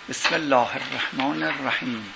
بسم الله الرحمن الرحیم.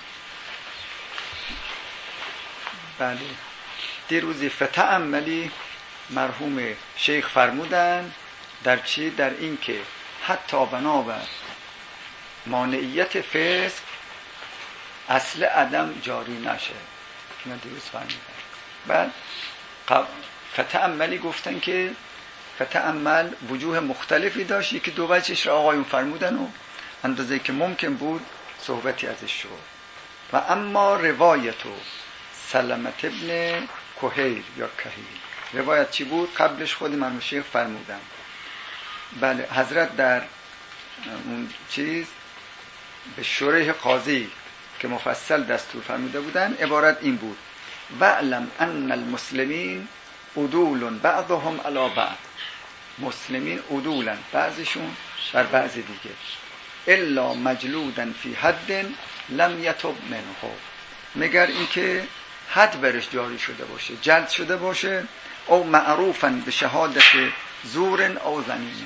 بله، دیروزی فتأملی مرحوم شیخ فرمودن در چی؟ در این که حتی بنابر مانعیت فسق اصل عدم جاری نشه که من دیروز فرمودم. بعد فتأملی گفتن که فتأمل وجوه مختلفی داشت، یکی دو وجهش را آقایون فرمودن و اندازه که ممکن بود صحبتی ازش شد. و اما روایت و سلمت ابن کهیل یا کهیل، روایت چی بود؟ قبلش خود مرحوم شیخ فرمودن. بله، حضرت در اون چیز به شریح قاضی که مفصل دستور فرموده بودن عبارت این بود: وعلم ان المسلمین عدول بعضهم علی بعض. مسلمین عدولن، بعضشون بر بعض دیگه، الا مجلودن فی حد لم یتب منه، مگر اینکه حد برش جاری شده باشه، جلد شده باشه، او معروفن به شهادت زور او زنینه.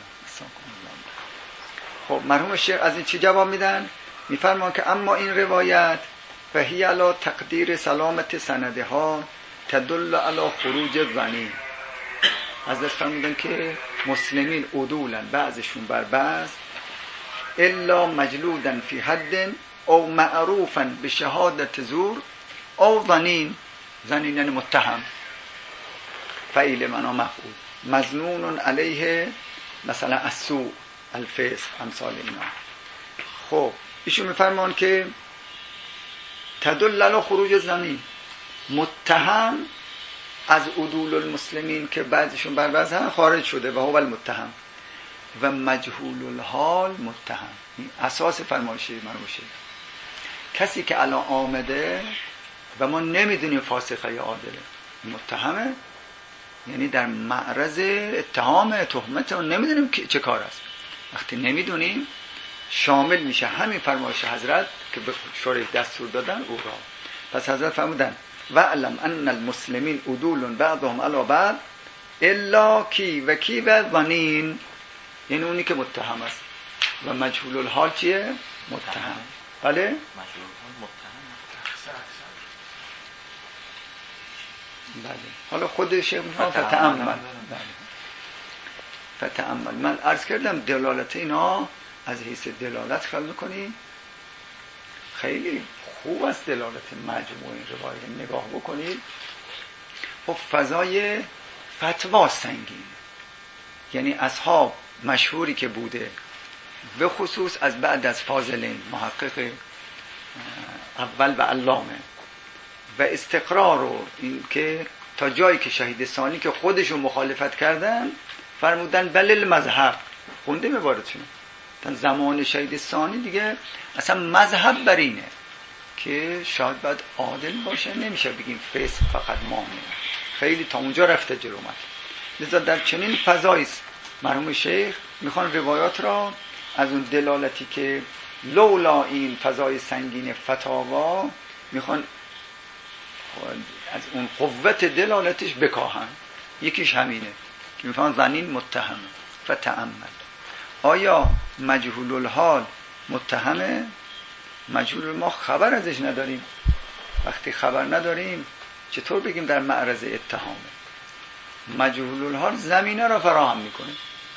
خب مرحوم شیخ از این چی جواب میدن؟ میفرمان که اما این روایت فهی علی تقدیر سلامت سندها تدل علی خروج زنین. حضرت فرمودن که مسلمین عدولن، بعضشون بر بعض، الا مجلودن فی حد او معروفن به شهادت زور او زنین. زنین یعنی متهم، فعیل معنا مفعول، مظنون علیه مثلا السوء الفسق امثال اینا. خب ایشون میفرمان که تدل علی خروج زنین، متهم از عدول المسلمین که بعضشون بر بعض خارج شده و هو المتهم، و مجهول الحال متهم. این اساس فرمایش مرحوم شیخ. کسی که الان آمده و ما نمیدونیم فاسقه یا عادله، متهمه، یعنی در معرض اتهام تهمت و نمیدونیم چه کار است. وقتی نمیدونیم شامل میشه همین فرمایش حضرت که به شریح دستور دادن او را. پس حضرت فرمودن وعلم ان المسلمین عدول بعضهم علی بعض الا کی و کی و ظنین، یعنی اونی که متهم است. و مجهول الحال چیه؟ متهم. بله؟ مجهول الحال متهم. بله. حالا خود شیخ میگه فتأمل. بله. فتأمل. من عرض کردم دلالت اینا از حیث دلالت خیال میکنی خیلی خوب است. دلالت مجموع این روایت نگاه بکنید. خب فضای فتوا سنگین، یعنی اصحاب مشهوری که بوده، به خصوص از بعد از فاضلین محقق اول و علامه و استقرار و این که تا جایی که شهید ثانی که خودشون مخالفت کردن فرمودن بل المذهب، خونده مبارتشون تا زمان شهید ثانی دیگه اصلا مذهب بر اینه که شاید باید عادل باشه، نمیشه بگیم فسق فقط مانع. خیلی تا اونجا رفته جلومت. لذا در چنین فضایی مرحوم شیخ میخوان روایات را از اون دلالتی که لولا این فضای سنگین فتاوا میخوان از اون قوت دلالتش بکاهن. یکیش همینه که میفهمن زنین متهمه. فتأمل. آیا مجهول الحال متهمه؟ مجهول ما خبر ازش نداریم. وقتی خبر نداریم چطور بگیم در معرض اتهامه؟ مجهول الحال زمینه را فراهم میکنه.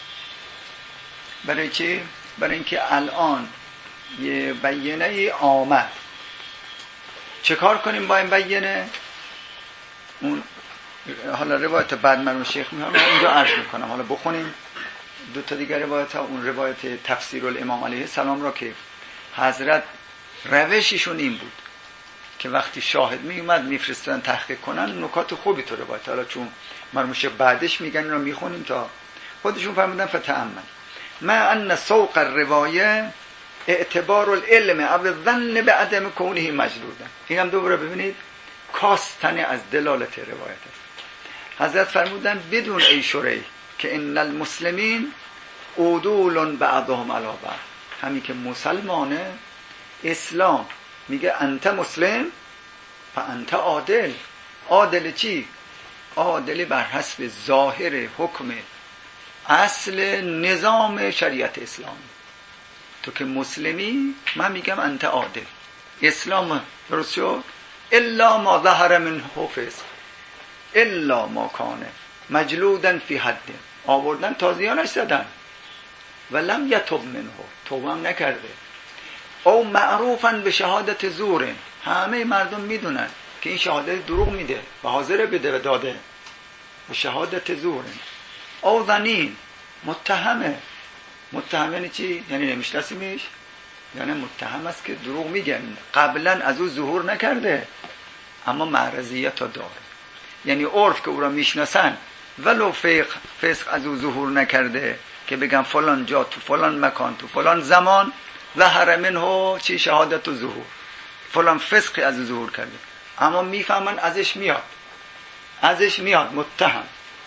برای چی؟ برای اینکه الان یه بیانیه آمد، چه کار کنیم با این بیانیه؟ اون حالا روایت بعد مرحوم شیخ میگم اینجا عرض میکنم، حالا بخونیم دو تا دیگر روایت ها. اون روایت تفسیر الامام علیه السلام را که حضرت روششون این بود که وقتی شاهد میومد میفرستن تحقیق کنن، نکات خوبی تو روایت. حالا چون مرحوم شیخ بعدش میگن اینا میخونیم تا خودشون فرمودن فتأمل ما ان سوق الروایه اعتبار العلم او الظن بعدم کونه مجلودا. این هم دوباره ببینید کاستن از دلالت روایت است. حضرت فرمودن بدون ای شریح که ان المسلمین عدول بعضهم علی بعض. همین که مسلمانه، اسلام میگه انت مسلم فانت عادل. عادل چی؟ عادل بر حسب ظاهر حکم اصل نظام شریعت اسلامی. تو که مسلمی من میگم انت عادل. اسلام درست شد. الا ما ظهر منه فسق الا ما کان مجلودا فی حد، آوردن تازیانش زدن ولم یتب منه، توبه هم نکرده. او معروفا به شهادت زور، همه مردم میدونن که این شهادت دروغ میده و حاضر بده و داده، به شهادت زور. او ظنین، متهمه. متهم یعنی چی؟ یعنی نمیشناسیمش، یعنی متهم است که دروغ میگه، قبلا از او ظهور نکرده اما معرضیت داره. یعنی عرف که او را میشناسن ولو فسق از او ظهور نکرده که بگم فلان جا تو فلان مکان تو فلان زمان ظهر منه چی شهادت و ظهور، فلان فسقی از او ظهور کرده، اما میفهمن ازش میاد متهم.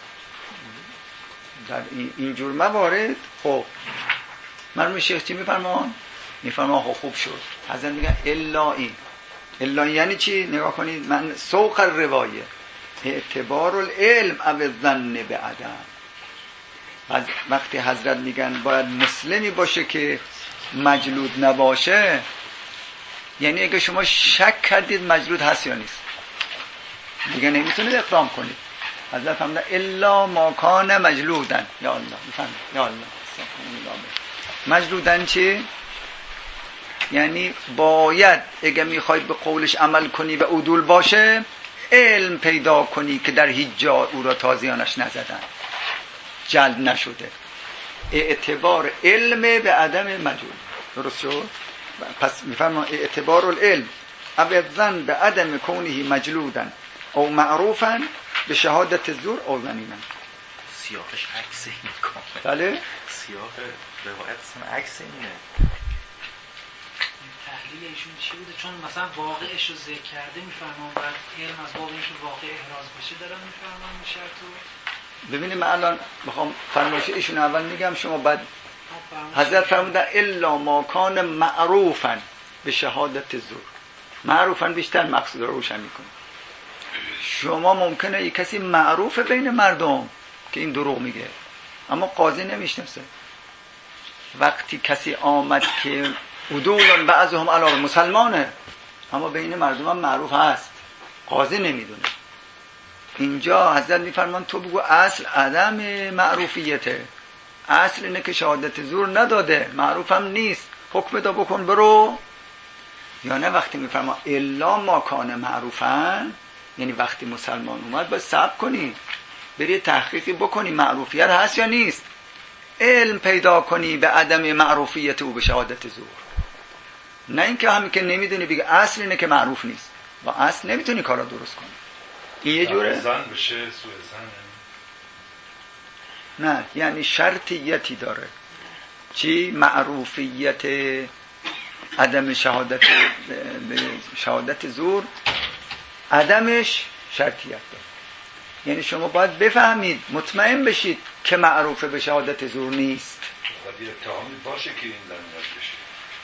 در اینجور موارد خب مرحوم شیخ چی میفرمان؟ خوب شد. حضرت میگن الا این. الا یعنی چی؟ نگاه کنید، من سوق الروایه اعتبار العلم او الظن بعدم. وقتی حضرت میگن باید مسلمی باشه که مجلود نباشه، یعنی اگه شما شک کردید مجلود هست یا نیست، دیگه نمیتونید اقدام کنید. حضرت فرمودن الا ما کان مجلودن. یا الله میفهمید؟ یا الله مجلودن چی؟ یعنی باید اگه میخوای به قولش عمل کنی و عدول باشه علم پیدا کنی که در هیچ جا او را تازیانش نزدن، جلد نشده. اعتبار علم به عدم مجهول. درست شد؟ پس میفرما اعتبار العلم او الظن به عدم کونه مجلودن او معروفن به شهادت زور او ظنینن. سیاقش عکس این میکنه. بله؟ سیاق روایت اصلا عکس اینه. تحلیل ایشون چی بوده؟ چون مثلا واقعش رو ذکر کرده میفرمان بعد علم از باب اینکه واقع احراز بشه دارن میفرمان میشه تو. ببینید من الان میخوام فرمایش ایشون اول میگم شما بعد. حضرت فرمودن الا ما کان معروفا به شهادت زور. معروفا بیشتر مقصود رو روشن میکنه. شما ممکنه یک کسی معروف بین مردم که این دروغ میگه اما قاضی نمیشناسه. وقتی کسی آمد که عدول بعضهم علی مسلمانه اما بین مردم هم معروف هست، قاضی نمیدونه، اینجا حضرت میفرمان تو بگو اصل عدم معروفیته، اصل اینه که شهادت زور نداده، معروف هم نیست، حکم دا بکن برو. یا نه وقتی میفرما الا ما کان معروفن، یعنی وقتی مسلمان اومد باید صبر کنی، بری تحقیقی بکنی معروفیت هست یا نیست، علم پیدا کنی به عدم معروفیت او به شهادت زور. نه اینکه همین که نمیدونی بگی اصل اینه که معروف نیست، با اصل نمیتونی کارا درست کنی. این یه جوره زن بشه سوء زن. نه یعنی شرطیتی داره. چی؟ معروفیت عدم شهادت زور، عدمش شرطیت داره. یعنی شما باید بفهمید، مطمئن بشید که معروف به شهادت زور نیست. باید یه اتهامی باشه که این زن بشه.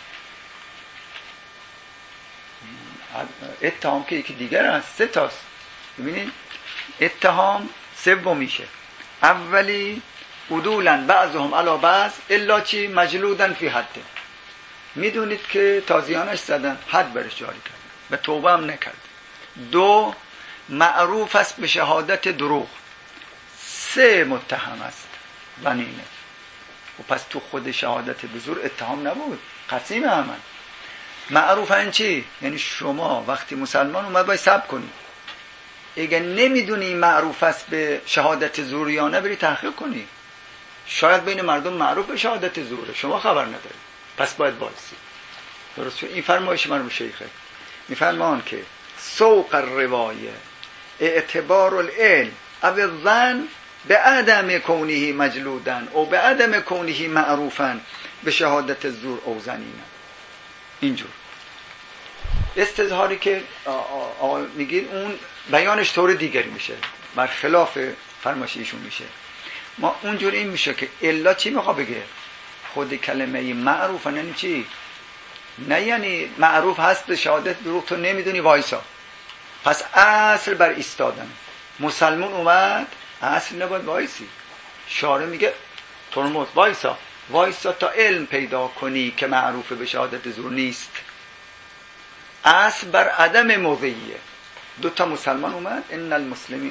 اتهام که یکی دیگر هست، سه تاست. ببینید اتهام سومیشه. اولی عدولا بعضهم علی بعض الا چی مجلودن فی حد، میدونید که تازیانش زدن، حد برش جاری کرد و توبه هم نکرد. دو معروف است به شهادت دروغ. سه متهم است بنینه. و پس تو خود شهادت به زور اتهام نبود، قسیم همن. معروف این چی؟ یعنی شما وقتی مسلمان اومد باید صبر کنی، اگه نمیدونی معروف است به شهادت زور یا نه بری تحقیق کنی. شاید بین مردم معروف به شهادت زوره، شما خبر نداری، پس باید بایستی. درست شد؟ این فرمایش مرحوم شیخه. میفرمان که سوق الروایه اعتبار العلم او الظن به عدم کونه مجلودن او به عدم کونه معروفن به شهادت زور او ظنینن. اینجور استظهاری که میگید اون بیانش طور دیگری میشه، برخلاف فرمایش ایشون میشه. ما اونجور این میشه که الا چی میخوا بگه؟ خود کلمه معروف یعنی چی؟ نه یعنی معروف هست به شهادت دروغ، تو نمیدونی وایسا، پس اصل بر ایستادن. مسلمون اومد اصل نباید وایسی، شارع میگه ترمز وایسا، وایسا تا علم پیدا کنی که معروف به شهادت زور نیست. اصل بر عدم موضعیه. 2 مسلمان اومد ان المسلمین،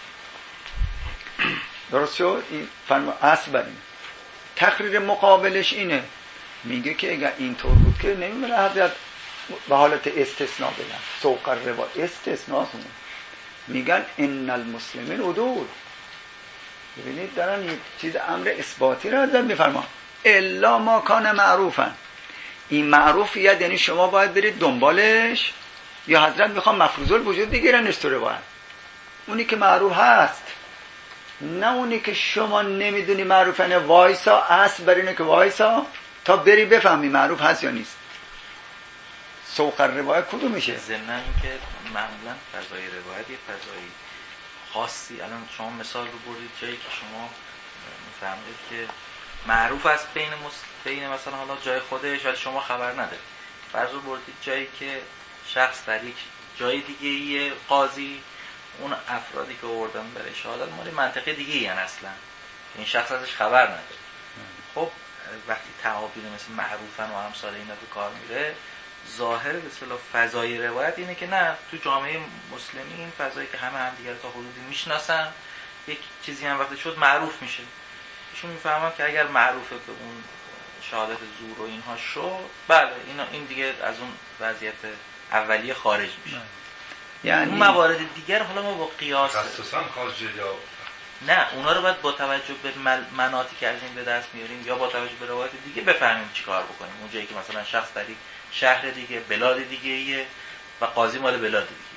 درست شد؟ این اصل بر اینه. تقریر مقابلش اینه، میگه که اگر اینطور بود که نمیمونه حضرت به حالت استثناء بگن، سوق الروا استثناءتونه، میگن ان المسلمین عدول. ببینید دارن یک چیز امر اثباتی رو حضرت میفرمان، الا ما کان معروفن. این معروفیت یعنی شما باید برید دنبالش، یا حضرت میخوام مفروض الوجود بگیرنش تو روایت. اونی که معروف هست، نه اونی که شما نمیدونی معروفنه. وایسا، اصل بر اینه که وایسا تا بری بفهمی معروف هست یا نیست. سوق الروایت کدوم میشه؟ ضمن که معمولا فضای روایت یه فضای خاصی، الان شما مثال رو بردید جایی که شما میفهمید که معروف است بین مثلا حالا جای خودش ولی شما خبر ندارید. فرض رو بردید جایی که شخص در یک جای دیگه یه قاضی، اون افرادی که آوردن برای شهادت مال منطقه دیگه ای اصلا این شخص ازش خبر نداره. خب وقتی تعابیر مثل معروفن و امثال اینا به کار میره، ظاهر به اصطلاح فضای روایت اینه که نه، تو جامعه مسلمی این فضایی که همه همدیگه رو تا حدودی میشناسن، یک چیزی هم وقتی شد معروف میشه. ایشون میفهمن که اگر معروفه به اون شهادت زور و اینها شد، بله این دیگه از اون وضعیت اولیه خارج میشه. یعنی اون موارد دیگر حالا ما با قیاس خصوصا خارج یا نه، اونا رو باید با توجه به مناطی که از این به دست میاریم یا با توجه به روایت دیگه بفهمیم چی کار بکنیم. اون جایی که مثلا شخص در یک شهر دیگه، بلاد دیگه ایه و قاضی مال بلاد دیگه.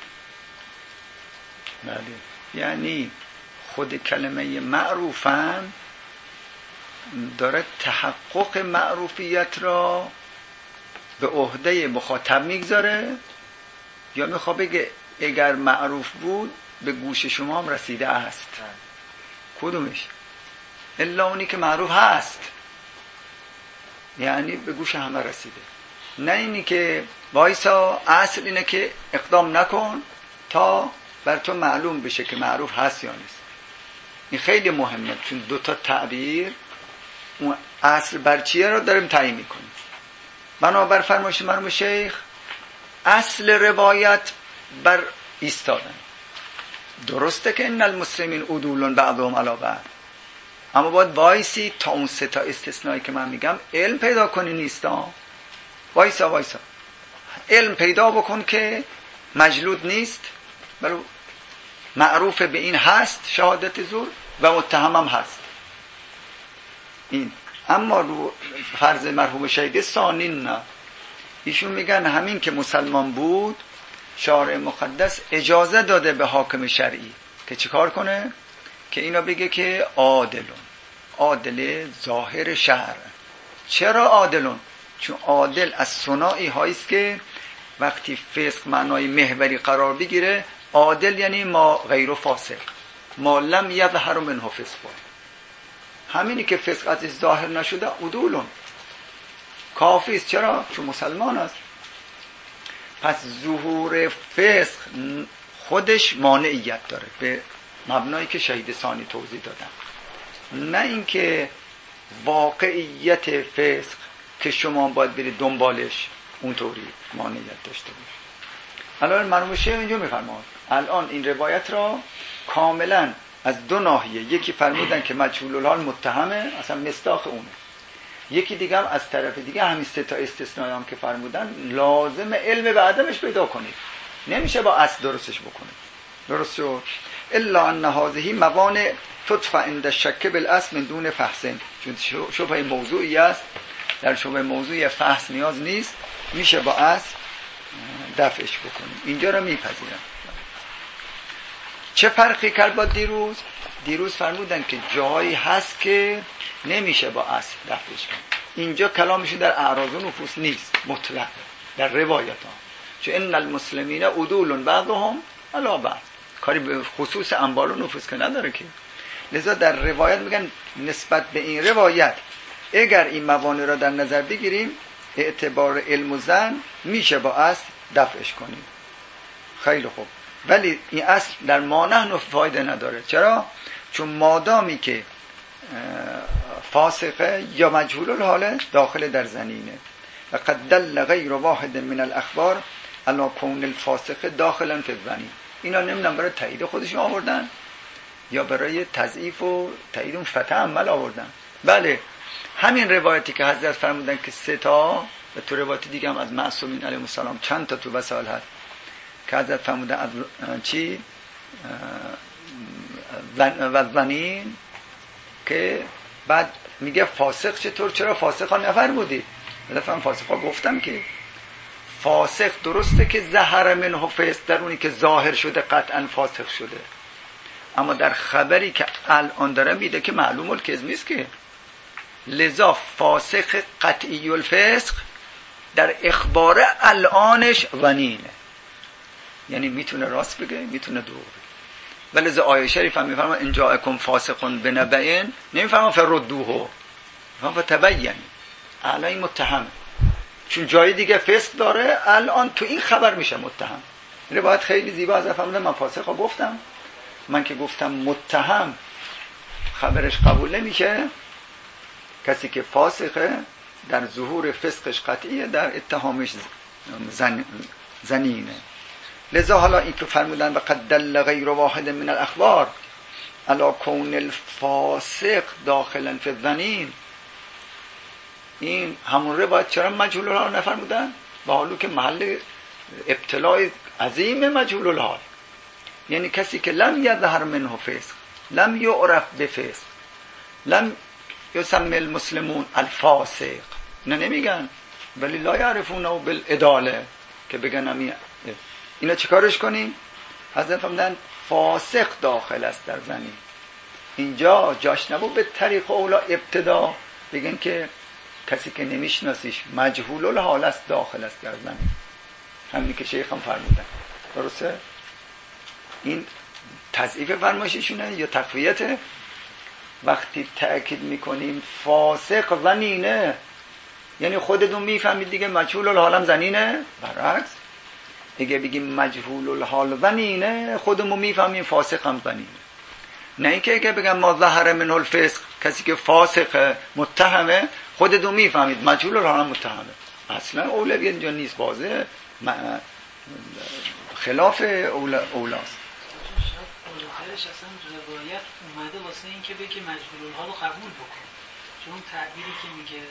بله. یعنی خود کلمه معروفن داره تحقق معروفیت را به عهده مخاطب میگذاره، یا میخواد بگه اگر معروف بود به گوش شما هم رسیده است. کدومش؟ الا اونی که معروف هست، یعنی به گوش همه رسیده. نه اینی که وایسا، اصل اینه که اقدام نکن تا بر تو معلوم بشه که معروف هست یا نیست. این خیلی مهمه، چون 2 تعبیر اون اصل بر چیه رو داریم تعیین میکنیم. بنابر فرمایش مرحوم شیخ، اصل روایت بر ایستادن. درسته که ان المسلمین عدول بعضهم علی بعض، اما باید وایسی تا اون 3 استثنایی که من میگم علم پیدا کنی. نیستا وایسا علم پیدا بکن که مجلود نیست، بلکه معروف به این هست شهادت زور و متهمم هست. این اما رو فرض مرحوم شهید ثانین نه، ایشون میگن همین که مسلمان بود شارع مقدس اجازه داده به حاکم شرعی که چیکار کنه؟ که اینا بگه که عادلون، عادل ظاهر شرع. چرا عادلون؟ چون عادل از صناعی هاییست که وقتی فسق معنای محوری قرار بگیره، عادل یعنی ما غیر فاسق، ما لم یظهر منه فسق. همینی که فسق ازش ظاهر نشده عدولون، کافی است. چرا؟ چون مسلمان است. پس ظهور فسق خودش مانعیت داره به مبنایی که شهید ثانی توضیح دادن، نه اینکه واقعیت فسق که شما باید برید دنبالش اونطوری مانعیت داشته باشه. الان مرحوم شیخ اینجا میفرماد الان این روایت را کاملا از 2 ناحیه، یکی فرمودن که مجهول الحال متهمه، اصلا مصداق اونه، یکی دیگه هم از طرف دیگه همین 3 استثنایی هم که فرمودن لازم علم به عدمش پیدا کنید، نمیشه با اصل درستش بکنید. درست شد؟ الا ان هذه موانع تدفع عند الشک بالاصل من دون فحص، چون شبهه موضوعی است، در شبهه موضوعی فحص نیاز نیست، میشه با اصل دفعش بکنیم. اینجا رو میپذیرم. چه فرقی کرد با دیروز؟ دیروز فرمودن که جایی هست که نمیشه با اصل دفعش کنیم. اینجا کلامشون در اعراض و نفوس نیست، مطلق در روایت ها، چون ان المسلمین عدول بعضهم علی بعض، کاری به خصوص انبال و نفوس که نداره که. لذا در روایت میگن نسبت به این روایت اگر این موانع را در نظر بگیریم اعتبار علم و ظن میشه با اصل دفعش کنیم. خیلی خوب، ولی این اصل در ما نحن فایده نداره. چرا؟ چون مادامی که فاسقه یا مجهول الحاله داخل در زنینه. و قد دل غیر واحد من الاخبار علی کون الفاسقه داخلا فی الزنین. اینا نمیدونم برای تایید خودشون آوردن یا برای تضعیف و تایید اون فتح عمل آوردن. بله همین روایتی که حضرت فرمودن که 3 تا و تو روایت دیگه هم از معصومین علیهم السلام چند تا تو وسائل هست که حضرت فرمودن از چی و زنین، که بعد میگه فاسق چطور، چرا فاسق ها نفرمودی؟ مثلا فاسق ها گفتم که فاسق درسته که ظهر منه فسق، در اونی که ظاهر شده قطعا فاسق شده، اما در خبری که الان داره میده که معلوم الکذب نیست که. لذا فاسق قطعی الفسق در اخبار الانش ونینه، یعنی میتونه راست بگه میتونه دروغ بگه. ولذا آیه شریف هم میفرما ان جاءکم فاسق بنبأ، نمیفرما فردوه، میفرما فتبین، الان متهم، چون جای دیگه فسق داره الان تو این خبر میشه متهم. روایت خیلی زیبا از فرمودن من فاسقا گفتم، من که گفتم متهم خبرش قبول نمیشه. کسی که فاسقه در ظهور فسقش قطعیه، در اتهامش زنینه. لذا حالا این که فرمودن وقد دل غیر واحد من الاخبار علی کون الفاسق داخلا فی الزنین، این همون روایت چرا مجهول الحال نفرمودن؟ با حالو که محل ابتلاء عظیم مجهول الحال، یعنی کسی که لم یظهر منه فسق، لم یعرف بفسق، لم یسمى المسلمون الفاسق، اینا نمیگن، ولی لا یعرفونه بالعداله که بگن اینا چیکارش کنیم؟ حضرت فرمودن فاسق داخل است در زنین. اینجا جاش نبود به طریق اولا ابتدا بگن که کسی که نمیشناسیش مجهول الحال است داخل است در زمین، همین که شیخ هم فرمودن. درسته؟ این تضعیف فرمایششونه یا تقویته؟ وقتی تأکید میکنیم فاسق زنینه یعنی خودتون میفهمید دیگه مجهول الحال هم زنینه. برعکس اگه بگیم مجهول الحال زنینه خودمون میفهمیم فاسق هم زنینه، نه اینکه اگه بگم ما ظهر منه الفسق، کسی که فاسق متهمه خودتون میفهمید مجهول الحال هم متهمه. اصلا اولویت اینجا نیست، واضحه خلاف اولاست. آخرش اصلا روایت اومده واسه این که بگه مجهول الحال رو قبول بکن، چون اون تعبیری که میگه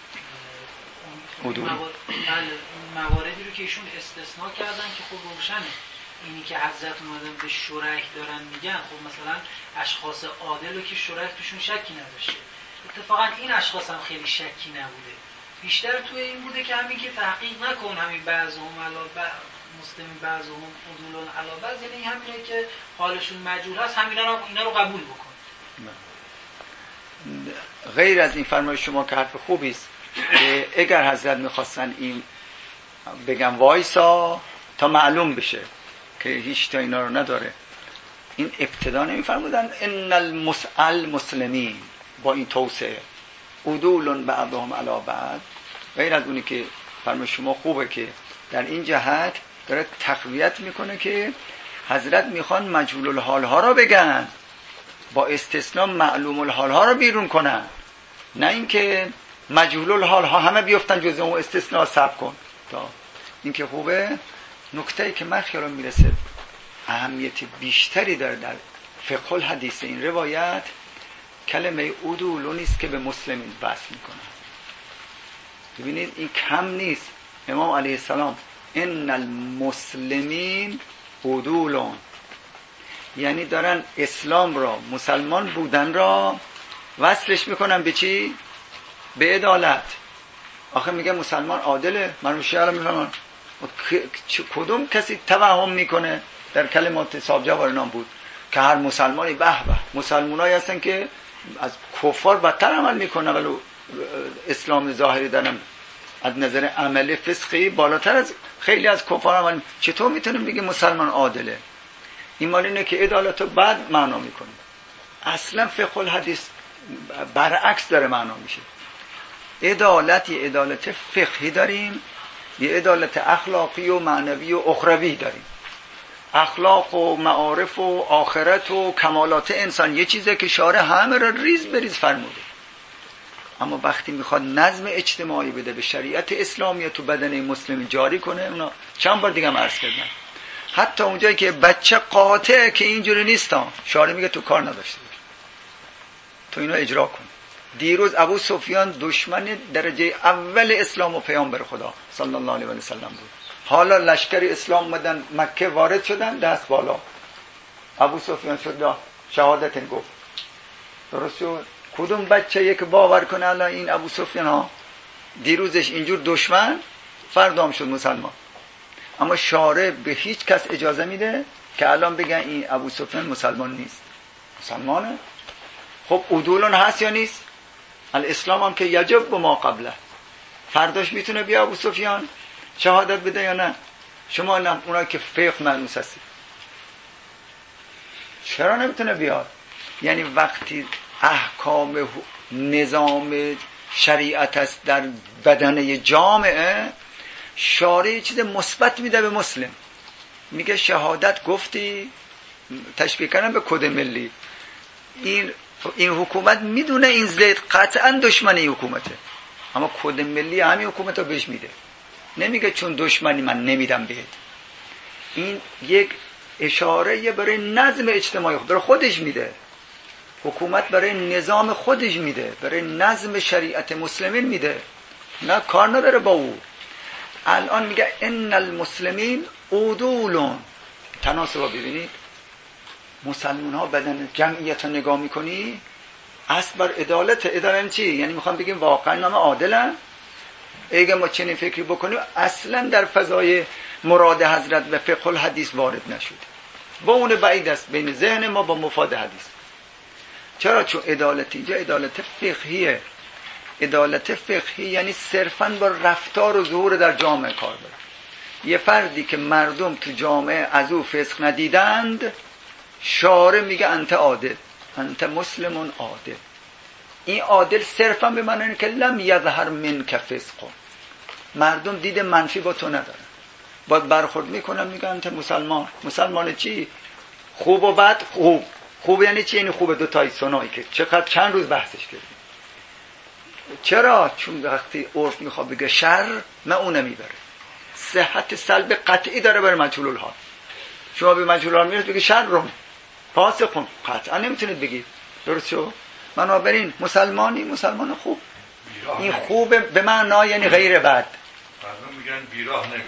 مواردی رو که ایشون استثناء کردن که خب روشنه، اینی که حضرت اومدن به شرک دارن میگن خب مثلا اشخاص عادل رو که شرک توشون شکی نداشته، اتفاقا این اشخاص هم خیلی شکی نبوده، بیشتر توی این بوده که همین که تحقیق نکن همین بعضهم علا مسلمین بعضهم عدولون علا بعض، یعنی همینه که حالشون مجهول هست اینا رو قبول بکن. غیر از این فرمایش شما که حرف خوبی است، اگر حضرت میخواستن این بگم وایسا تا معلوم بشه که هیچ تا اینا رو نداره، این ابتدا نمیفرمودن ان المسلمین با این توسعه عدول بعضهم علی بعض. غیر از اونی که فرمایش شما خوبه که در این جهت داره تقویت میکنه که حضرت میخوان مجهول الحال ها رو بگن با استثناء معلوم الحال ها رو بیرون کنن، نه اینکه مجهول الحال ها همه بیفتن جز اون استثناء صبر کن. تا این که خوبه. نکته‌ای که من خیالم میرسه اهمیت بیشتری داره در فقه الحدیث این روایت، کلمه عدول نیست که به مسلمین بس میکنن. ببینید این کم نیست. امام علیه السلام ان المسلمین عدولون، یعنی دارن اسلام را، مسلمان بودن را وصلش میکنن به چی؟ به عدالت. آخه میگه مسلمان عادله، من رو شیعه میفهمم کدوم کسی توهم میکنه در کلمات صاحب جوار نام بود که هر مسلمانی به به مسلمانایی هستن که از کفار بدتر عمل میکنن ولی اسلام ظاهری دارن از نظر عمل فسقی بالاتر از خیلی از کفار عمل. چطور میتونیم بگیم مسلمان عادله؟ این مال اینه که عدالت رو بعد معنا میکنه. اصلا فقه الحدیث برعکس داره معنا میشه. عدالت یه عدالت فقهی داریم، یه عدالت اخلاقی و معنوی و اخروی داریم. اخلاق و معارف و آخرت و کمالات انسان یه چیزه که شارع همه را ریز بریز فرموده. اما وقتی میخواد نظم اجتماعی بده، به شریعت اسلامی تو بدن مسلم جاری کنه، اونا چند بار دیگه عرض کردم حتی اونجایی که بچه قاطع که اینجوری نیستا، شارع میگه تو کار نداشته باش، تو اینو اجرا کن. دیروز ابو سفیان دشمن درجه اول اسلام و پیامبر خدا صلی الله علیه و سلم بود. حالا لشکر اسلام اومدن مکه وارد شدن، دست بالا، ابو سفیان شد شهادت گفت. درست شد؟ کدوم بچه یک باور کنه الان این ابو سفیان ها دیروزش اینجور دشمن، فردا هم شد مسلمان. اما شارع به هیچ کس اجازه میده که الان بگن این ابو سفیان مسلمان نیست. مسلمانه. خب عدولون هست یا نیست؟ الاسلام هم که یجب به ما قبله، فرداش میتونه بیا ابو سفیان شهادت بده یا نه؟ شما نه اونایی که فقه ملموس هستید چرا نمیتونه بیاد؟ یعنی وقتی احکام نظام شریعت است در بدنه جامعه، شارع چیز مثبت میده به مسلم، میگه شهادت گفتی، تشبیه کردن به کد ملی. این حکومت میدونه این زید قطعا دشمنی حکومته، اما کد ملی همین حکومت رو بهش میده، نمیگه چون دشمنی من نمیدم بهت. این یک اشاره برای نظم اجتماعی برای خودش میده، حکومت برای نظام خودش میده، برای نظم شریعت مسلمین میده، نه کار نداره با او. الان میگه ان المسلمین عدولون، تناسب رو ببینید، مسلمان ها بدن جمعیت رو نگاه میکنی اصل بر عدالت. عدالت چی؟ یعنی میخوام بگیم واقعا نام عادلن؟ اگه ما چنین فکری بکنیم اصلا در فضای مراد حضرت و فقه الحدیث وارد نشده، با اون بعید است بین ذهن ما با مفاد حدیث. چرا؟ چون عدالت اینجا عدالت فقهیه. عدالت فقهی یعنی صرفاً با رفتار و ظهور در جامعه کار داره. یه فردی که مردم تو جامعه از او فسق ندیدند، شارع میگه انت عادل، انت مسلمون عادل. این عادل صرفاً به معنی اینه که لم یظهر منک فسق، مردم دید منفی با تو ندارن، باید برخورد میکنن میگن انت مسلمان. مسلمان چی؟ خوب و بد. خوب یعنی چی؟ یعنی خوب دو تای سنایی که چقدر چند روز بحثش کردیم. چرا؟ چون وقتی عرف میخواد بگه شر، نه اون نمیبره، صحت سلب قطعی داره برای مجهول الحال. شما به مجهول الحال میرسید بگید شر رو فاسقون، قطعا نمیتونید بگید. درست شو؟ بنابراین مسلمانی مسلمان خوب، این خوب به معنی یعنی غیر بد. مردم میگن بیراه نمیره،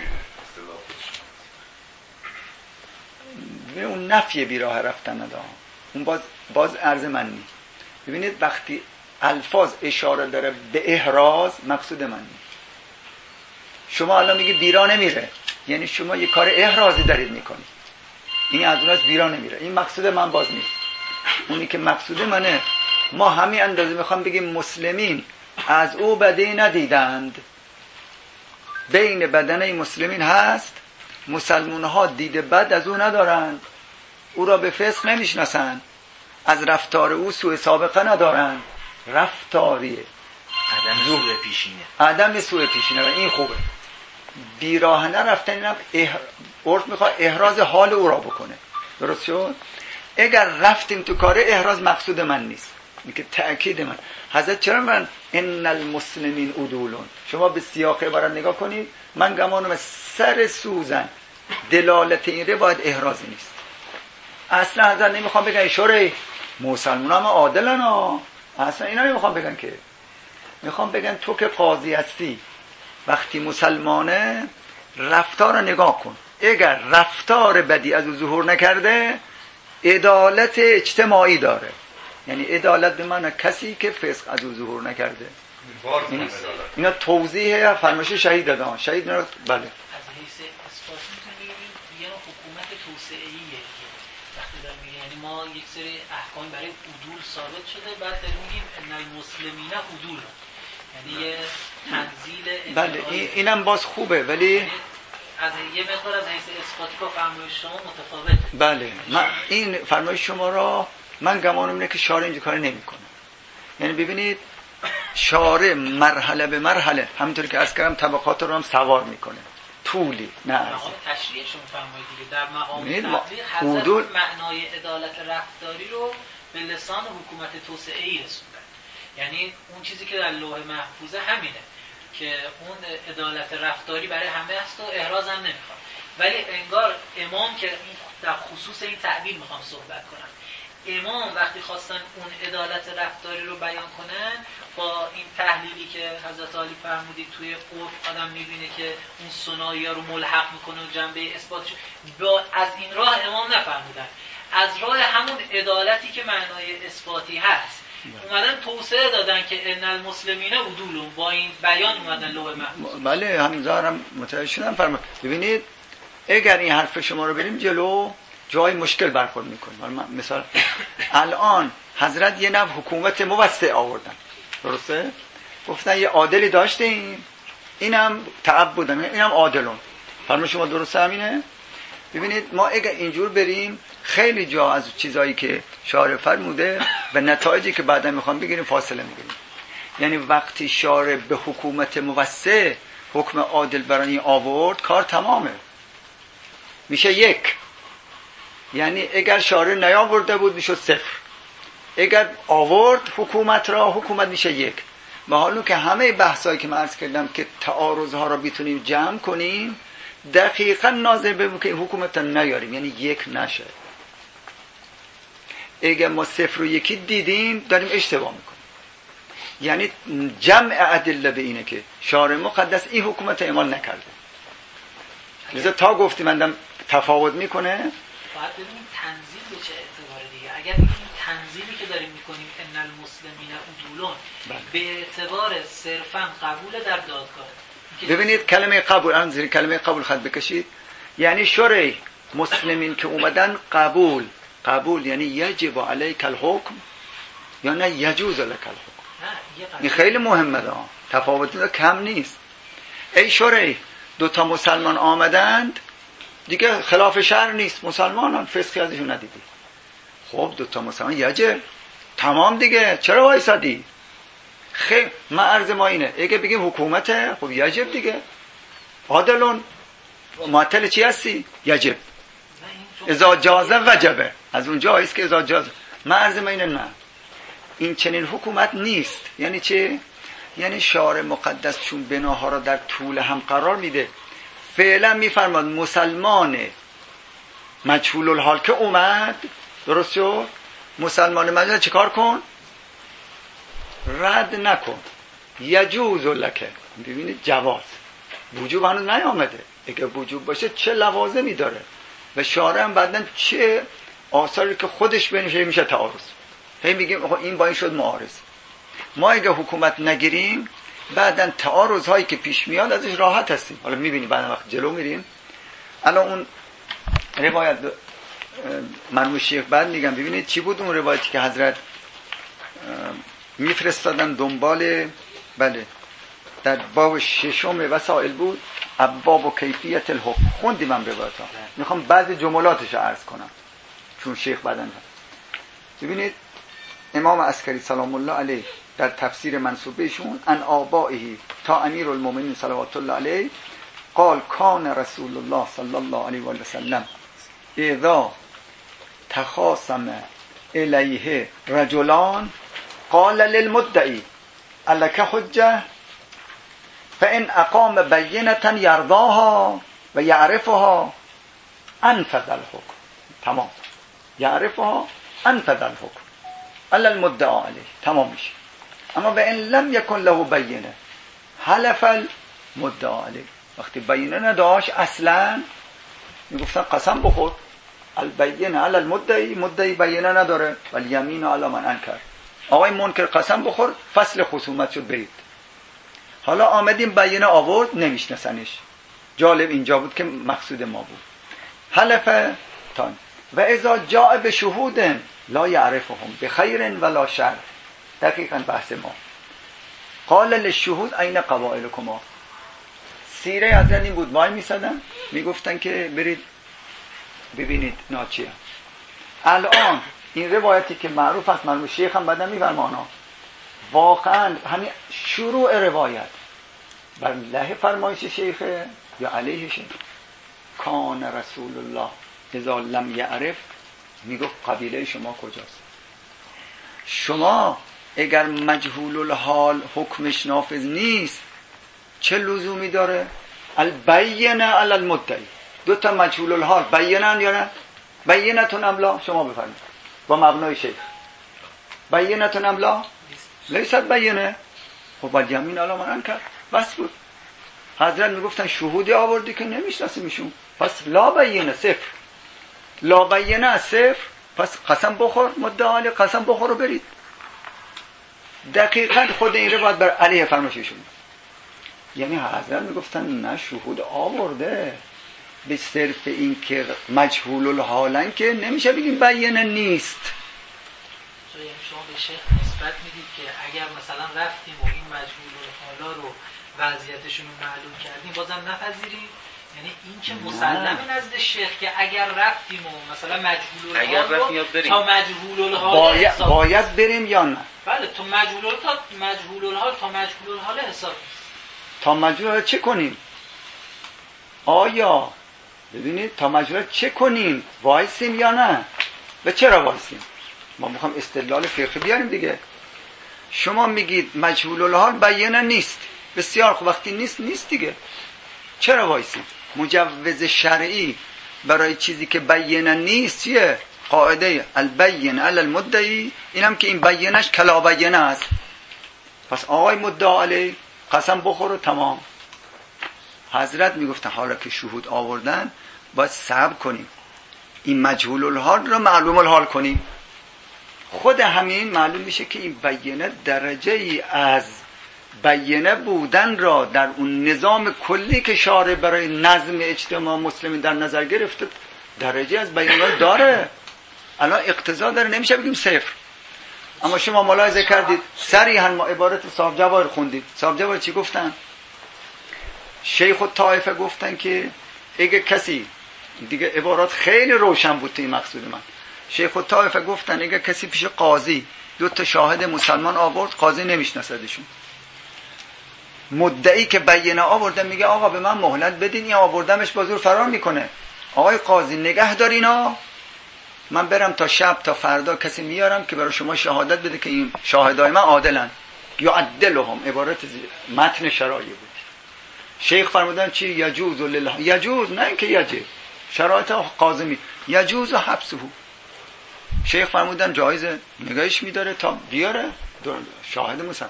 اصطلاحش اون نفی بیراه رفتن نداره، اون باز عرض منی. ببینید وقتی الفاظ اشاره داره به احراز، مقصود من نیست. شما الان میگی بیراه نمیره، یعنی شما یه کار احرازی دارید میکنید، این از اوناست بیراه نمیره. این مقصود من باز نیست. اونی که مقصود منه، ما همین اندازه میخوام بگیم مسلمین از او بدی ندیدند، بین بدنه مسلمین هست، مسلمان ها دید بد از او ندارند، او را به فسق نمیشناسند، از رفتار او سوء سابقه ندارند. رفتاریه، عدم سوء پیشینه، این خوبه. بیراه نرفتن، اینم عرف میخواد احراز حال او را بکنه. درست شد؟ اگر رفتیم تو کار احراز، مقصود من نیست، این که تأکید من. حضرت چرا من ان المسلمین عدولون، شما به سیاق عبارت نگاه کنید، من گمانم سر سوزن دلالت این روایت احرازی نیست. اصلا حضرت نمیخوام بگن اشاره مسلمان هم عادلن ها، اصلا اینا نمیخوام بگن، که میخوام بگن تو که قاضی هستی وقتی مسلمانه رفتار رو نگاه کن، اگر رفتار بدی از او ظهور نکرده عدالت اجتماعی داره. یعنی عدالت به معنی کسی که فسق از او ظهور نکرده. اینا توضیح فرمایش شهید دادن. شهید بله. از حیث اثبات می‌تونیم بگیم حکومت توسعه‌ایه وقتی داریم میگیم، یعنی ما یک سری احکام برای عدول ثابت شده، بعد داریم میگیم ان المسلمین عدول، یعنی یه تنزیل. بله اینم باز خوبه، ولی از یه مقدار از حیث اثباتی با فرمایش شما متفاوته. بله من این فرمایش شما را من گمانم اینه که شارع اینجا کار نمی‌کنه. یعنی ببینید شارع مرحله به مرحله، همونطوری که عرض کردم طبقات رو هم سوار میکنه، طولی نه عرضی. مقام تشریعشون فرمایید دیگه، در مقام تبلیغ حضرت معنای عدالت رفتاری رو به لسان حکومت توسعه‌ای رسوندن. یعنی اون چیزی که در لوح محفوظه همینه که اون عدالت رفتاری برای همه هست و احراز هم نمیخوام. ولی انگار امام که در خصوص این تعبیر میخوام صحبت کنم، امام وقتی خواستن اون عدالت رفتاری رو بیان کنن با این تحلیلی که حضرت علی فرمودید توی عرف آدم میبینه که اون ثنائی‌ها رو ملحق میکنه و جنبه اثباتش، از این راه امام نفرمودن، از راه همون عدالتی که معنای اثباتی هست اومدن توسعه دادن که ان المسلمین عدول، با این بیان اومدن لوح محفوظ. بله همین‌ها متوجه شدم. فرمایید ببینید اگر این حرف شما رو بریم جلو جای مشکل برخورد میکنیم. مثلا الان حضرت یه نوع حکومت موسع آوردن، درسته؟ گفتن یه عادلی داشتیم، اینم تعبدن، اینم عادلون. فرمان شما درسته همینه؟ ببینید ما اگر اینجور بریم خیلی جا از چیزایی که شارع فرموده و نتایجی که بعدا میخوام بگیریم فاصله میگیریم. یعنی وقتی شارع به حکومت موسع حکم عادل برای آورد کار تمامه، میشه یک. یعنی اگر شارع نیاورده بود میشه صفر، اگر آورد حکومت را حکومت میشه یک. و حالا که همه بحثایی که من عرض کردم که تعارضها را بیتونیم جمع کنیم دقیقا ناظر ببینیم که این حکومت را نیاریم، یعنی یک نشه. اگر ما صفر و یکی دیدیم داریم اشتباه میکنیم. یعنی جمع ادله به اینه که شارع مقدس این حکومت اعمال نکرده، لذا تا گفتیم مندم تفاوت میکنه. باید ببینیم تنزیل به چه اعتبار دیگه. اگر این تنزیلی که داریم میکنیم ان المسلمین عدولون به اعتبار صرفا قبول در دادگاه، ببینید کلمه قبول، الان زیر کلمه قبول خط بکشید، یعنی شرع مسلمین که اومدن قبول یعنی یجب علیک الحکم یا نه یجوز لک الحکم. این خیلی مهمه، تفاوت کم نیست. ای شرع دو تا مسلمان آمدند دیگه خلاف شرع نیست، مسلمانان فسقی ازشون ندیدی، خب دو تا مسلمان یجب تمام دیگه، چرا وایسادی؟ خیلی ما عرض ما اینه اگه بگیم حکومته خب یجب دیگه، عادلون معطل چی هستی؟ یجب. اذا جازه وجبه، از اونجا است که اذا جازه. ما عرض ما اینه نه، این چنین حکومت نیست. یعنی چه؟ یعنی شارع مقدس چون بناها را در طول هم قرار میده، فعلا میفرماد مسلمان مجهول الحال که اومد، درست شد، مسلمان مجهول چه کار کن؟ رد نکن، یجوز لکه. ببینید جواز، وجوب هنوز نیامده. اگه وجوب باشه چه لوازمی داره و شارع هم بعدن چه آثاری که خودش بنوشه میشه تعارض. هی میگیم این با این شد معارض. ما اگه حکومت نگیریم بعدن تعارض هایی که پیش میاد ازش راحت هستیم. حالا میبینیم بعد وقت جلو میریم. الان اون روایت مرحوم شیخ بعد میگم ببینید چی بود اون روایتی که حضرت میفرستادن دنبال، بله در باب ششم وسائل بود، ابواب و کیفیت الحکم. خوندیم من روایت‌ها، میخوام بعضی جملاتش رو عرض کنم چون شیخ بعدن. ببینید امام عسکری سلام الله علیه در تفسیر منسوبهشون ان آبائه تا امیر المؤمنین صلوات الله علیه قال کان رسول الله صلی الله علیه و سلم اذا تخاصم الیه رجلان قال للمدعی الک حجه فان اقام بینه یرضاها و یعرفها انفذ الحکم. تمام، یعرفها انفذ الحکم علی المدعا علیه، تمام میشه. اما به ان لم یکن له بینه حلف المدعا علیه. وقتی بینه نداشت اصلا میگفتن قسم بخور، البینه علی المدعی، مدعی بینه نداره ولی یمین علی من انکر. آقای منکر قسم بخور، فصل خصومت شد برید. حالا آمدیم بینه آورد نمیشناسنش. جالب اینجا بود که مقصود ما بود حلف تان و اذا جاء بشهود لا یعرفهم بخیر ولا شر. دقیقاً بحث ما. قال للشهود این قبائلکما. سیره حضرت این بود، وای میسادن میگفتن که برید ببینید ناچیه. الان این روایتی که معروف است، مرحوم شیخ هم بعدا میفرمانا، واقعا همین شروع روایت بر له فرمایش شیخ یا علیه شیخ. کان رسول الله اذا لم یعرف، میگفت قبیله شما کجاست؟ شما اگر مجهول الحال حکمش نافذ نیست چه لزومی داره؟ البینه علی المدعی. دو تا مجهول الحال بینن یا نه؟ بینتون املا، شما بفرمایید با مبنای شیخ. بینتون املا لیست بینه. خب باید یمین علی من انکر بس بود. حضرت میگفتن شهودی آوردی که نمیشناسیمشون، پس لا بینه صفر. لا بینه صفر، پس قسم بخور مدعا علی، قسم بخور و برید. دقیقاً خود این رو باید بر علیه فرمایششون. یعنی حضرت میگفتن نه شهود آورده، به صرف این که مجهول الحالن که نمیشه بگیم بینه نیست. یعنی شما به شیخ نسبت میدید که اگر مثلا رفتیم و این مجهول الحالا رو وضعیتشون رو معلوم کردیم بازم نپذیریم؟ یعنی این که مسلمه نزد شیخ که اگر رفتیم و مثلا مجهول الحال رو تا مجهول الحال باید بریم یا نه؟ بله تا مجهول الحال تا مجهول الحال حساب نیست. تا مجهول الحال چه کنیم؟ آیا ببینید تا مجهول چه کنیم؟ وایسیم یا نه؟ و چرا وایسیم؟ ما میخوام استدلال فقهی بیاریم دیگه. شما میگید مجهول الحال بیانه نیست، بسیار خوب، وقتی نیست دیگه چرا وایسیم؟ مجوز شرعی برای چیزی که بیانه نیست چیه؟ قاعده البین علی المدعی. اینم که این بیانش کلا بیانه است. پس آقای مدعا علی قسم بخور و تمام. حضرت میگفتن حالا که شهود آوردن باید صبر کنیم، این مجهول الحال رو معلوم الحال کنیم. خود همین معلوم میشه که این بیانه درجه ای از بیانه بودن را در اون نظام کلی که شارع برای نظم اجتماع مسلمین در نظر گرفته درجه از بیانه داره. الان اقتضا داره، نمیشه بگیم صفر. اما شما ملاحظه کردید صریحا ما عبارت صاحب جواهر خوندید. صاحب جواهر چی گفتن؟ شیخ الطائفه گفتن که اگه کسی، دیگه عبارات خیلی روشن بود این مقصود من. شیخ الطائفه گفتن اگه کسی پیش قاضی دو تا شاهد مسلمان آورد، قاضی نمیشناسدشون، مدعی که بیانه آورده میگه آقا به من مهلت بدین، این آوردمش با زور فرار میکنه، آقای قاضی نگه دارینا، من برم تا شب تا فردا کسی میارم که برای شما شهادت بده که این شاهدای من عادلن. یعدلهم، عبارت متن شرایع بود. شیخ فرمودن چی؟ یجوز لله، یجوز نه اینکه یجب، شرایط قاضی یجوز و حبسه. شیخ فرمودن جایزه، نگاهش میداره تا بیاره شاهد مسلمان.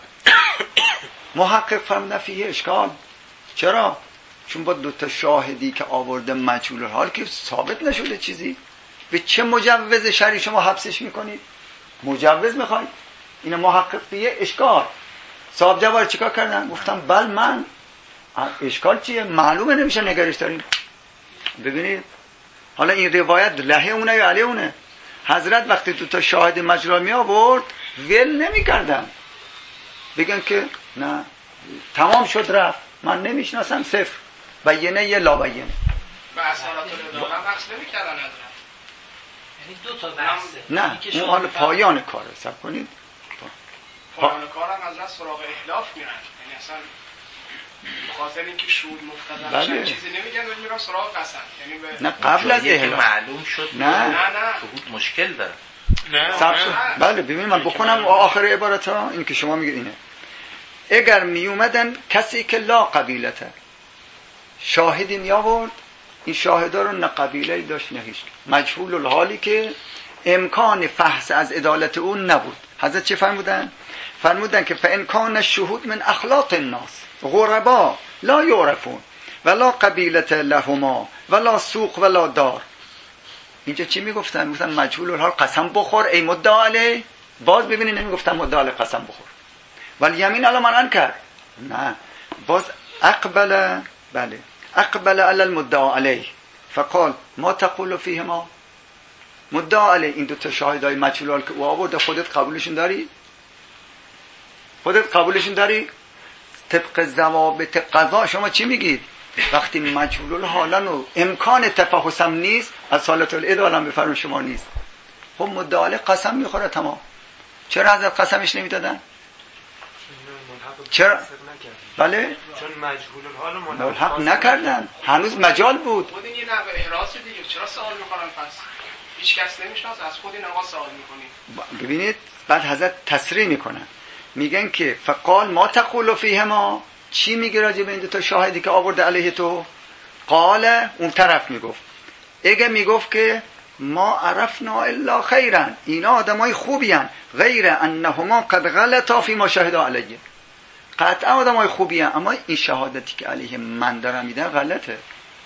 محقق فرمودن فیه اشکال. چرا؟ چون با دوتا شاهدی که آورده مجهول الحال که ثابت نشده چیزی، به چه مجوز شرعی شما حبسش میکنید؟ مجوز میخواید؟ این محقق فیه اشکال. صاحب جواهر چیکار کردن؟ گفتم بل من اشکال چیه؟ معلومه نمیشه نگرش داریم. ببینید حالا این روایت لحه اونه یا علیه اونه؟ حضرت وقتی دوتا شاهد مجهول می آورد ول نمی کردن بگن که نه تمام شد رفت، من نمیشناسم، صفر، بیانه یا لا بیانه. و اصالات الاداره بحث نمی کردن حضرت. یعنی دو تا بحثه. نه اون حال پایان کاره. سب کنید پایان کارم حضرت سراغ احلاف میرن، یعنی اصلا بخاطر اینکه شهود مقتضا چیزی نمیگن و میرن سراغ قسم. یعنی نه قبل از احلاف معلوم شد نه شهود مشکل داره. بله ببین من بخونم آخر عبارت ها. این که شما میگید اینه اگر می اومدن کسی که لا قبیلته شاهدی می آورد، این شاهدا رو نه قبیله داشت نه هیچ، مجهول الحالی که امکان فحص از عدالت اون نبود. حضرت چه فرمودن؟ فرمودن که فان کان الشهود من اخلاق الناس غربا لا یعرفون ولا قبیلت لهما ولا سوق ولا دار. اینجا چی میگفتن؟ میگفتن مجهول الحال قسم بخور ای مدعا علیه. باز ببینید نمیگفتن مدعا علیه قسم بخور ولی یمین علی من انکر، نه باز اقبل، بله اقبل علی المدعا علیه فقال ما تقول فیهما. مدعا علیه این دو تا شاهدای مجهول الحال که او آورده خودت قبولشون داری؟ خودت قبولشون داری؟ طبق ضوابط قضا شما چی میگید؟ وقتی مجهول الحالن و امکان تفحص هم نیست، از حالت الادالم بفرمون شما نیست، خب مدعا علیه قسم میخوره تمام. چرا حضرت قسمش نمیدادن؟ چرا؟ بله؟ چون مجهول الحال ملحق نکردن، هنوز مجال بود. خود این یه نوع احراز دیگه، چرا سوال میکنن پس؟ هیچ کس نمیشناسه، از خود این آقا سوال میکنید. ببینید بعد حضرت تصریح میکنن میگن که فقال ما تقول فیهما، چی میگه راجع به این دو تا شاهدی که آورده علیه تو؟ قال، اون طرف میگفت، اگه میگفت که ما عرفنا الا خیرا، اینا آدمای خوبی هن، غیر انهما قد غلطا فی ما شهدا علیه، قطعا آدمای خوبی هن، اما این شهادتی که علیه من دارم میدن غلطه.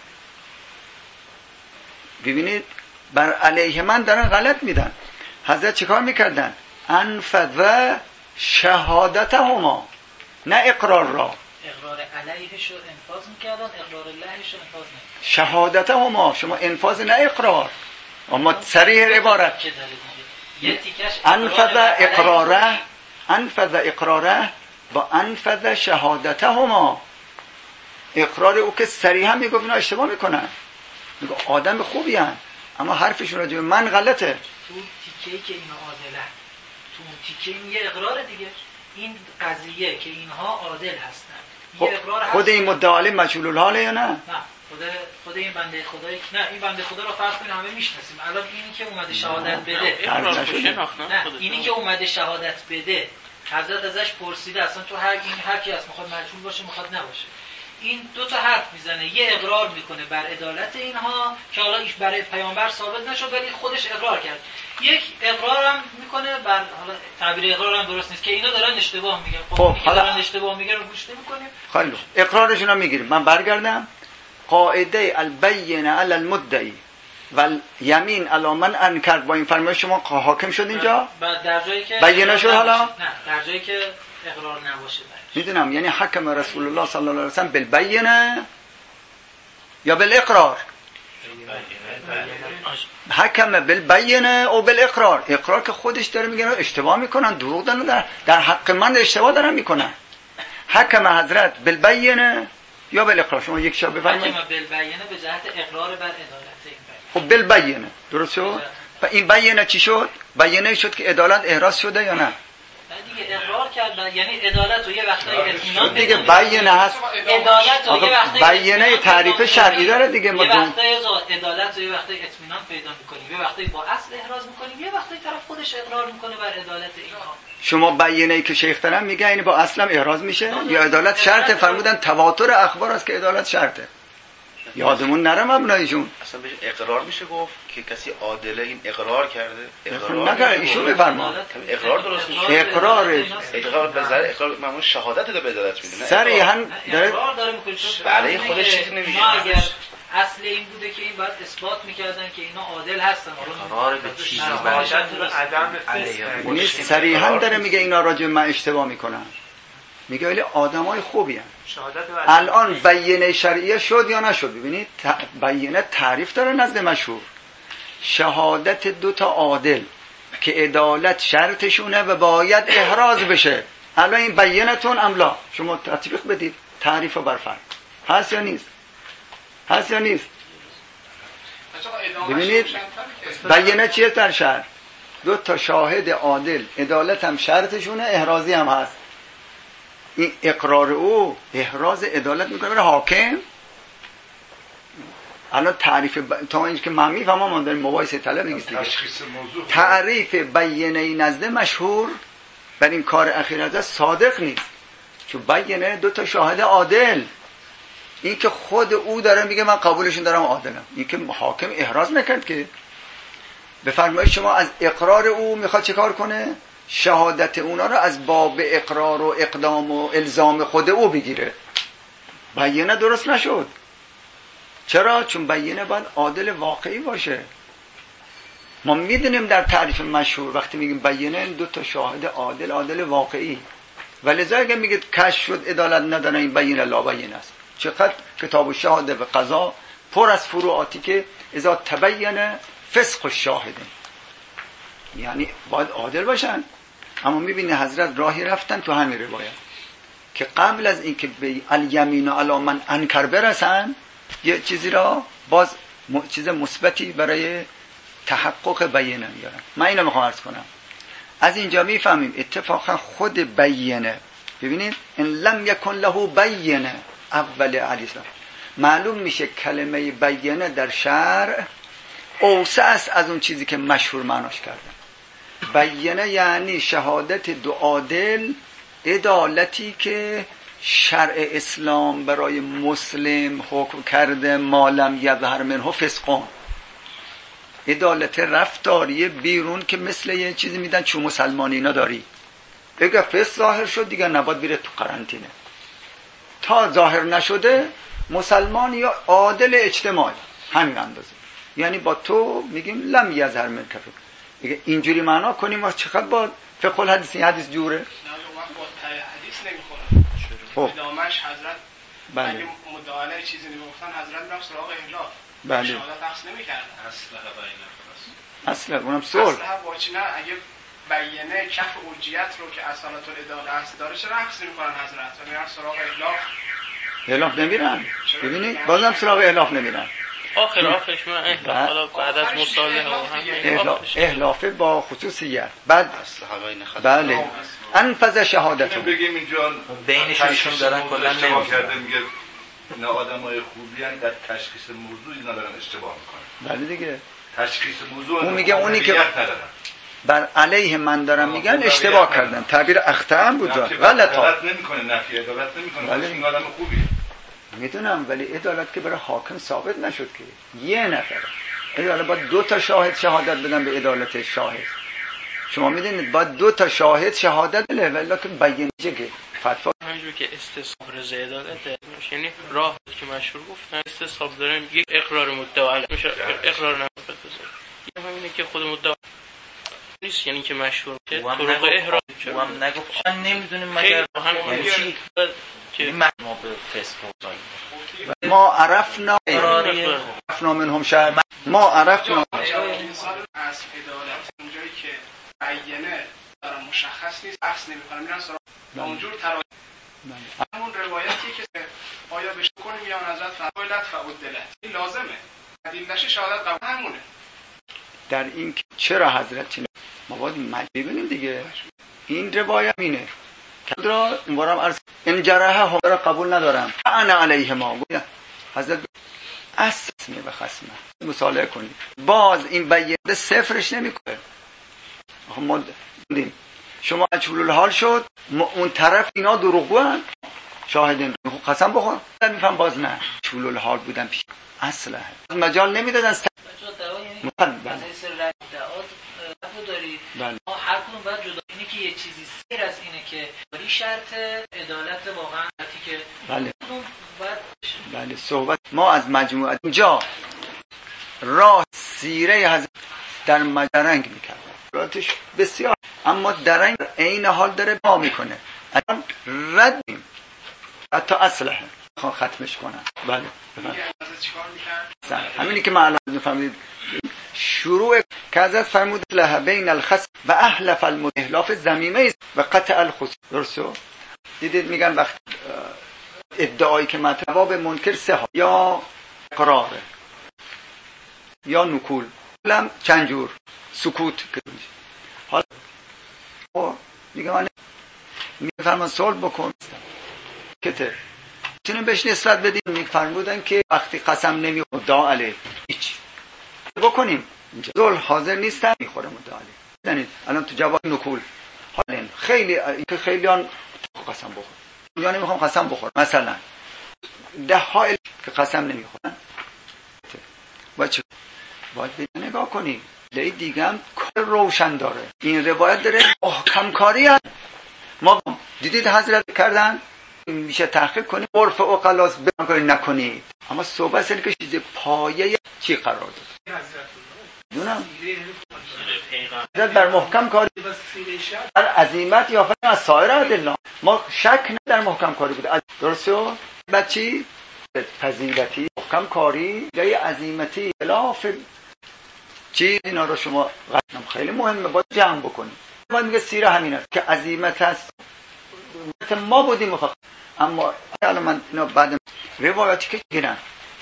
ببینید بر علیه من دارن غلط میدن. حضرت چیکار میکردن؟ انفذ شهادتهما، نه اقرار را. اقرار علیهش رو انفاذ میکردن، اقرار اللهش رو انفاذ نمیکردن. شهادتهما، شما انفاذ نه اقرار، اما صریح عبارت انفذ اقراره، انفذ اقراره با انفذ شهادتهما. اقرار او که صریحا میگفت اینا اشتباه میکنن، میگه آدم خوبی هن، اما حرفشون راجع به من غلطه. تو تیکه‌ای که اینا عادلن، تو اون تیکه این یه اقرار دیگه، این قضیه که اینها عادل هستن خب یه اقرار هست. خود این مدعی مجهول الحاله یا نه؟ نه، خود این بنده خدایی، نه این بنده خدا رو فرض کنیم همه میشناسیم. الان اینی که اومده شهادت بده، نه اینی که اومده شهادت بده، حضرت ازش پرسیده اصلا تو هر کی هست، میخواد مجهول باشه میخواد نباشه، این دو تا حرف میزنه، یه اقرار میکنه بر عدالت اینها که حالا ایش برای پیامبر ثابت نشد ولی خودش اقرار کرد، یک اقرار هم میکنه بر، حالا تعبیر اقرار هم درست نیست، که اینا دارن اشتباه میگن. خب حالا دارن اشتباه میگن رو گوش نمیکنیم. خیلی اقرارشون رو میگیریم. من برگردم، قاعده البینه علی المدعی و یمین علی من انکر، با این فرمایش شما حاکم شد اینجا؟ در جایی که بینه شد. حالا نه، در جایی که اقرار نباشه میدونم، یعنی حکم رسول الله صلی الله علیه و سلم بالبینه یا بالاقرار؟ حکم بالبینه او بالاقرار. اقرار که خودش داره میگه اشتباه میکنن، دروغ دارن، در حق من اشتباه دارن میکنن. حکم حضرت بالبینه یا بالاقرار؟ شما یک شب بفرمایید. حکم بالبینه به جهت اقرار بر عدالت این خب بالبینه درست شد. و این بینه چی شد؟ بینه شد که عدالت احراز شده یا نه؟ دیگه اقرار کرد، یعنی عدالت رو یه وقتایی اطمینان دیگه بینه هست. عدالت رو یه وقتایی بینه تعریف شرعی داره دیگه. یه وقتایی عدالت رو یه وقتایی اطمینان پیدا می‌کنیم، یه وقتایی با اصل احراز می‌کنیم، یه وقتایی طرف خودش اقرار می‌کنه بر عدالت اینها. شما بینه‌ای که شیخ دارن میگه این با اصلم احراز میشه یا عدالت شرطه؟ فرمودن تواتر اخبار است که عدالت شرطه. یادمون نره مبنایشون. اصلا بهش اقرار میشه گفت که کسی عادله این اقرار کرده؟ اقرار نکرده، ایشون بفرما. اقرار درست میشه. اقرار به ذره اقرار معمول شهادت رو به عدالت میدونه. صریحا اقرار داره میکنه برای خودش چیزی نمیگه. اگر اصل این بوده که این باید اثبات میکردن که اینا عادل هستن، اقرار به چیزی شهادت رو عدم فسق. یعنی صریحا داره میگه اینا راجع من اشتباه میکنن. میگه ولی آدمای خوبی هستن. الان بینه شرعیه شد یا نشد؟ ببینید بینه تعریف داره نزد مشهور، شهادت دو تا عادل که عدالت شرطشونه و باید احراز بشه. الان این بینتون املا، شما تطبیق بدید تعریف رو بر فرق. هست یا نیست؟ هست یا نیست؟ ببینید بینه چیه در شرع؟ دو تا شاهد عادل، عدالت هم شرطشونه، احرازی هم هست. این اقرار او احراز عدالت میکنه برای حاکم. الان تعریف تا اینکه من میفهمم ما داریم مباحثه طلب نیست دیگه. تعریف بینه نزد مشهور بر این کار اخیر از صادق نیست، چون بینه دو تا شاهد عادل، این که خود او داره میگه من قبولشون دارم عادلم، این که حاکم احراز نکرد که. بفرمایید شما از اقرار او میخواد چه کار کنه؟ شهادت اونا رو از باب اقرار و اقدام و الزام خود او بگیره. بینه درست نشد. چرا؟ چون بینه باید عادل واقعی باشه. ما میدونیم در تعریف مشهور وقتی میگیم بینه دو تا شاهد عادل واقعی، ولذا اگه میگه کشف شد عدالت نداره، این بینه لا بینه است. چقدر کتاب الشهاده و قضا پر از فروعاتی که اذا تبین فسق الشاهد، یعنی باید عادل باشن. اما میبینی حضرت راهی رفتن تو همین روایت که قبل از اینکه به الیمین علی من انکر برسن یه چیزی را باز چیز مثبتی برای تحقق بینه میارن. من اینو میخوام عرض کنم. از اینجا میفهمیم اتفاقا خود بینه، ببینید ان لم یکن له بینه اول علی السلام، معلوم میشه کلمه بینه در شرع اوسع است از اون چیزی که مشهور معناش کردن. بینه یعنی شهادت دو عادل عدالتی که شرع اسلام برای مسلم حکم کرده مالم یظهر منه فسقان، عدالت رفتاری بیرون که مثل یه چیزی میدن چون مسلمانی اینا داری، اگه فسق ظاهر شد دیگه نباید بیره تو قرنطینه. تا ظاهر نشده مسلمان یا عادل اجتماعی همین اندازه، یعنی با تو میگیم لم یظهر من کفر. دیگه اینجوری معنا کنیم و چقدر با فقه الحدیث این حدیث جوره؟ نه با حدیث نمیخوره. خب ادامش حضرت بله اگه مدعا چیزی نمیگفتن حضرت میرفت سراغ احلاف. بله شهادت عکس نمیکردن. اصلا اونم صلح. اصلا واچی نه اگه بیانه کف حجیت رو که اصالت العداله هست داره چرا عکس نمیکنن حضرت و میرن سراغ احلاف؟ احلاف نمیرن. ببینید بازم سراغ احلاف نمیرن. آخرش من احلاف حالا بعد از مصالحه و همه احلاف با خصوصیت بعد بله انفذ شهادت رو بگیم اینجا بینشون دارن کلا کرده میگه اینا آدمای خوبی ان در تشخیص موضوع اینا دارن اشتباه میکنن. بله دیگه تشخیص موضوع اون میگه اونی که بر علیه من دارن میگن اشتباه کردن، تعبیر اخطا بود غلطا عدالت نمیکنه، نفی عدالت نمیکنه. بله. این آدم خوبیه میدونم، ولی عدالت که برای حاکم ثابت نشد که یه نفر عدالت باید 2 تا شاهد شهادت بدن به عدالت شاهد. شما میدونید باید 2 تا شاهد شهادت بده ولی که بیانیه که فتوا همینجور که استصحاب رضا عدالت میشه، یعنی راه که مشهور گفتن استصحاب داریم یک اقرار مدعا میشه، اقرار نمیشه بذاره همینه که خود مدعا نیست، یعنی که مشهور که طرق احرام هم نگفت نمیدونیم مگر یعنی چی که ما به فسق ما عرفنا منهم شهر ما عرفنا انسان از عدالت اونجایی که بیانه داره مشخص نیست عکس نمیکنه میرن سراغ اونجور تراجع. همون روایتی که آیا بهش کنیم یا حضرت فرمودند فعدلت این لازمه دلیلش شهادت قبول همونه. در این که چرا حضرت چنین ما باید ببینیم دیگه این روایت اینه که را اونوارم عرض این جرحه هم را قبول ندارم انا علیه ما حضرت اسمی به خصمه مصالحه کنید باز این بیانه صفرش نمیکنه. ما دیدیم شما مجهول الحال شد اون طرف اینا دروغگوان شاهدین قسم بخور میفهم باز نه مجهول الحال بودن پیش اصلا مجال نمیدادن بله. ما هر کدوم باید جدا اینه که یه چیزی سیر از اینه که ولی شرط عدالت واقعا که بله باید بله صحبت ما از مجموعه اینجا راه سیره حضرت در مدرنگ میکرد راتش بسیار اما درنگ عین حال داره ما میکنه الان ردیم حتی اصله خواهن ختمش کنن. بله همینی که معلوم میفهمید شروع که حضرت فرمود له بین الخصم و احلف المحلاف ذمیمه و قطع الخصوم. درسته؟ دیدید میگن وقت ادعایی که مطلب به منکر سه یا قراره یا نکول لم چند جور سکوت حالا میگه من میفرمان صلح بکن کته چنین بهش نسبت بدیم میفرمودن که وقتی قسم نمی مدعا علیه هیچ بکنیم اینجا صلح حاضر نیستن میخوره مدعا علیه. دانید الان تو جواب نکول حالا خیلیان قسم بخور یا نمیخوام قسم بخور مثلا ده ها که قسم نمیخورن باید نگاه کنیم لی دیگه هم کار روشن داره این روایت داره محکم کاری هست. ما دیدید حضرت کردن میشه تحقیق کنیم عرف و قلاس نکنید اما صحبت سلی که چیز پایه چی قرار داد دونم حضرت در محکم کاری در عظیمت یا فقط از سایر ادله ما شک نه در محکم کاری بوده درسته بعد چی فضیلتی محکم کاری جای عظیمتی خلاف چی اینا رو شما خیلی مهمه باید جمع بکنیم. ما میگه سیره همین است که عظیمت هست ما بودیم فقط اما الان من اینا بعد روایاتی که گیرن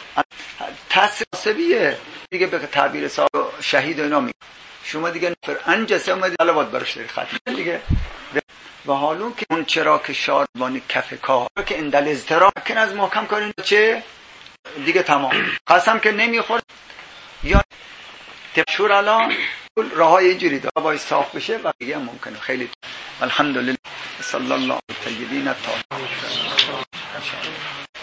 تصویه دیگه به تعبیر صاحب شهید و اینا می شما دیگه نفر انجسه اومدید حالا باید برش داری ختم دیگه و حالون که اون چرا که شاردبانی کف کار که اندل ازترا که از محکم کاری چه دیگه تمام قسم که نمیخور یا تشور الان راه های اینجوری دا باید صاف بشه و دیگه ممکنه خیلی الحمدلله صلی الله الطیبین الطاهرین.